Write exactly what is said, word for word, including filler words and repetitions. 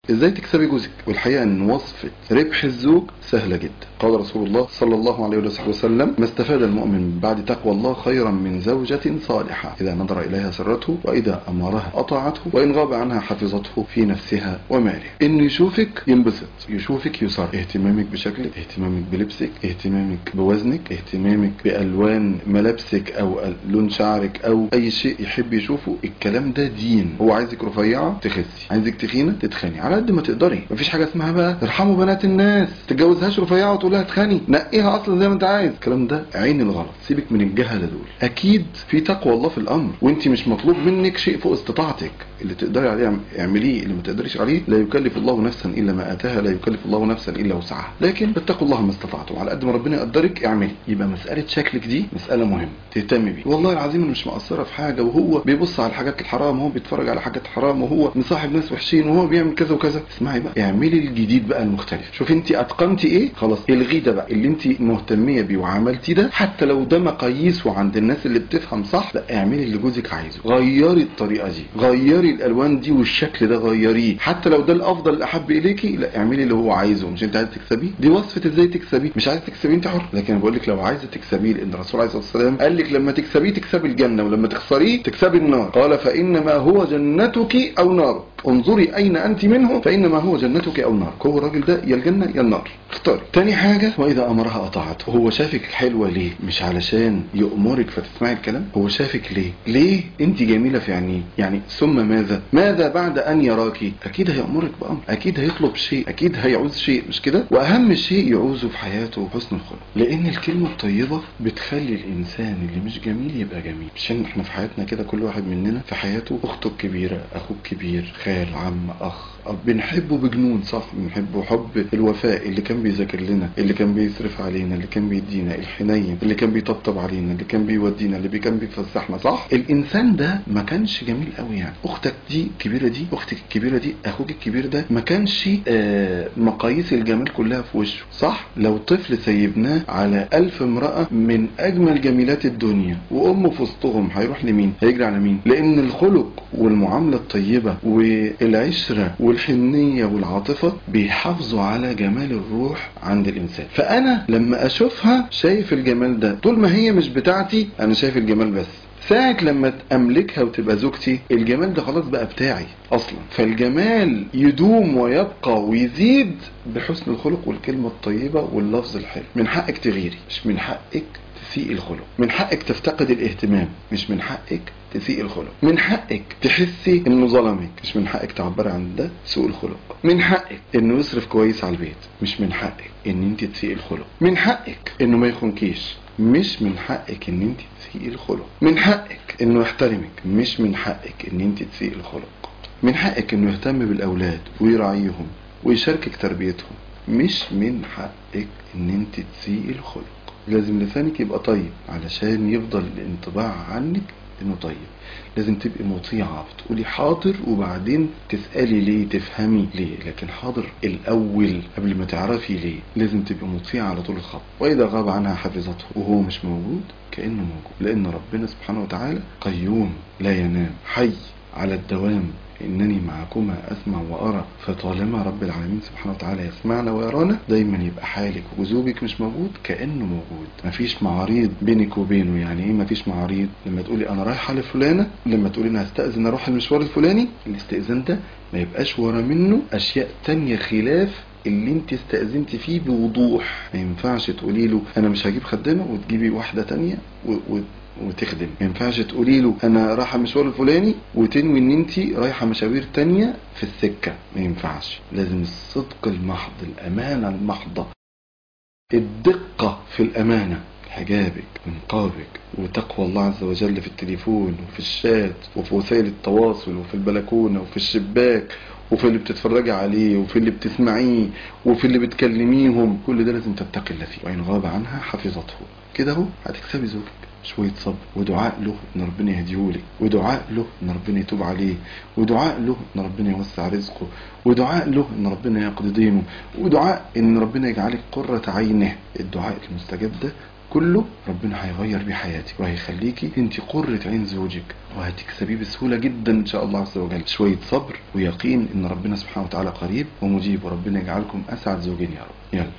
ازاي تكسبي جوزك. والحقيقه ان وصفه ربح الزوج سهله جدا. قال رسول الله صلى الله عليه وسلم: ما استفاد المؤمن بعد تقوى الله خيرا من زوجة صالحة إذا نظر إليها سرته، وإذا أمرها أطاعته، وإن غاب عنها حفظته في نفسها وماله. إنه يشوفك ينبسط، يشوفك يسر، اهتمامك بشكلك، اهتمامك بلبسك، اهتمامك بوزنك، اهتمامك بألوان ملابسك أو لون شعرك أو أي شيء يحب يشوفه. الكلام ده دين. هو عايزك رفيعة تخسي، عايزك تخينة تتخني على قد ما تقدري. مفيش حاجة اسمها بقى ارحموا بنات الناس، تتجوزهاش رفيعة وتقول لها تخني، نقيها اصلا زي ما انت عايز. الكلام ده عين الغلط. سيبك من الجهله دول. اكيد في تقوى الله في الامر، وانت مش مطلوب منك شيء فوق استطاعتك. اللي تقدري عليه اعمليه، اللي ما تقدريش عليه لا يكلف الله نفسا الا ما اتاها، لا يكلف الله نفسا الا وسعها. لكن اتقوا الله ما استطعتم، على قد ما ربنا يقدرك اعملي. يبقى مساله شكلك دي مساله مهمه تهتمي بيه. والله العظيم انا مش مقصره في حاجه، وهو بيبص على الحاجات الحرام، وهو بيتفرج على حاجات حرام، وهو مصاحب ناس وحشين، وهو بيعمل كذا وكذا. اسمعي بقى، اعملي الجديد بقى المختلف. شوف انت اتقنتي ايه، خلاص الغي ده بقى اللي انت مهتميه بيه وعملتي ده، حتى لو ده مقاييس وعند الناس اللي بتفهم صح. لا، اعملي اللي جوزك عايزه. غيري الطريقه دي، غيري الالوان دي والشكل ده غيريه، حتى لو ده الافضل الاحب اليكي. لا، اعملي اللي هو عايزه. مش انت عايزه تكسبيه؟ دي وصفه ازاي تكسبيه. مش عايزه تكسبيه انت حر، لكن انا بقول لك لو عايزه تكسبيه، لان الرسول عليه الصلاه والسلام قال لك لما تكسبيه تكسبي الجنه، ولما تخسريه تكسبي النار. قال: فانما هو جنتك او نارك، انظري اين انت منه فانما هو جنتك او نارك. هو الراجل ده يا الجنه يا النار، اختاري. تاني حاجه: واذا امرها اطاعته. هو شافك حلوه ليه؟ مش علشان يأمرك فتسمعي الكلام. هو شافك ليه؟ ليه انت جميله في عينيه؟ يعني ثم ماذا؟ ماذا بعد ان يراكي؟ اكيد هيأمرك بامر، اكيد هيطلب شيء، اكيد هيعوز شيء، مش كده؟ واهم شيء يعوزه في حياته حسن الخلق، لان الكلمه الطيبه بتخلي الانسان اللي مش جميل يبقى جميل. عشان احنا في حياتنا كده كل واحد مننا في حياته اخته الكبيره، اخوه الكبير، خال، عم، اخ، بنحبه بجنون، صح؟ بنحبه حب الوفاء، اللي كان بيذاكر لنا، اللي كان بيصرف علينا، اللي كان بيدينا، الحنين، اللي كان بيطبطب علينا، اللي كان بيودينا، اللي كان بيفسحنا، صح؟ الانسان ده ما كانش جميل قوي يعني. اختك دي الكبيره دي، اختك الكبيره دي، اخوك الكبير ده ما كانش آه مقاييس الجمال كلها في وشه، صح؟ لو طفل سيبناه على ألف امرأة من اجمل جميلات الدنيا وامه في وسطهم، هيروح لمين؟ هيجري على مين؟ لان الخلق والمعامله الطيبه والعشره والحنيه والعاطفه بيحافظوا على جمال الروح عند الانسان. فانا لما اشوفها شايف الجمال ده، طول ما هي مش بتاعتي انا شايف الجمال بس. ساعة لما تملكها وتبقى زوجتي، الجمال ده خلاص بقى بتاعي اصلا. فالجمال يدوم ويبقى ويزيد بحسن الخلق والكلمة الطيبة واللفظ الحلو. من حقك تغيري، مش من حقك تسيء الخلق. من حقك تفتقد الاهتمام، مش من حقك تسيء الخلق. من حقك تحسي انه ظلمك، مش من حقك تعبري عن ده سوء الخلق. من حقك انه يصرف كويس على البيت، مش من حقك ان انت تسيء الخلق. من حقك انه ما يخونكيش، مش من حقك ان انت تسيء الخلق. من حقك انه يحترمك، مش من حقك ان انت تسيء الخلق. من حقك انه يهتم بالاولاد ويراعيهم ويشاركك تربيتهم، مش من حقك ان انت تسيء الخلق. لازم لسانك يبقى طيب علشان يفضل الانطباع عنك انه طيب. لازم تبقي مطيعة، بتقولي حاضر وبعدين تسألي ليه، تفهمي ليه. لكن حاضر الاول قبل ما تعرفي ليه. لازم تبقي مطيعة على طول الخط. واذا غاب عنها حفظته، وهو مش موجود كأنه موجود، لان ربنا سبحانه وتعالى قيوم لا ينام، حي على الدوام. إنني معكما أسمع وأرى. فطالما رب العالمين سبحانه وتعالى يسمعنا ويرانا، دايما يبقى حالك وزوجك مش موجود كأنه موجود. مفيش معاريض بينك وبينه. يعني إيه مفيش معاريض؟ لما تقولي أنا رايحة لفلانة، لما تقولي أنا هستأذن أروح المشوار الفلاني، الاستئذان ده ما يبقاش ورا منه أشياء تانية خلاف اللي انت استأذنت فيه بوضوح. ما ينفعش تقولي له أنا مش هجيب خدامة وتجيبي واحدة تانية و... و... وتخدم. ما ينفعش تقولي له انا رايحه مشوار الفلاني وتنوي ان انت رايحه مشاوير تانية في السكه. ما ينفعش. لازم الصدق المحض، الامانه المحضه، الدقه في الامانه، حجابك ونقابك وتقوى الله عز وجل في التليفون وفي الشات وفي وسائل التواصل وفي البلكونه وفي الشباك وفي اللي بتتفرجي عليه وفي اللي بتسمعيه وفي اللي بتكلميهم. كل ده لازم تتقي الله فيه. وإن غاب عنها حفظته. كده اهو هتكسبي زوجك. شوية صبر ودعاء له ان ربنا يهديهولك، ودعاء له ان ربنا يتوب عليه، ودعاء له ان ربنا يوسع رزقه، ودعاء له ان ربنا يقضي دينه، ودعاء ان ربنا يجعلك قرة عينه. الدعاء المستجاب ده كله ربنا هيغير بيه حياتك وهيخليكي انت قرة عين زوجك، وهتكسبيه بسهولة جدا ان شاء الله عز وجل. شوية صبر ويقين ان ربنا سبحانه وتعالى قريب ومجيب، وربنا يجعلكم اسعد زوجين يا رب. يلا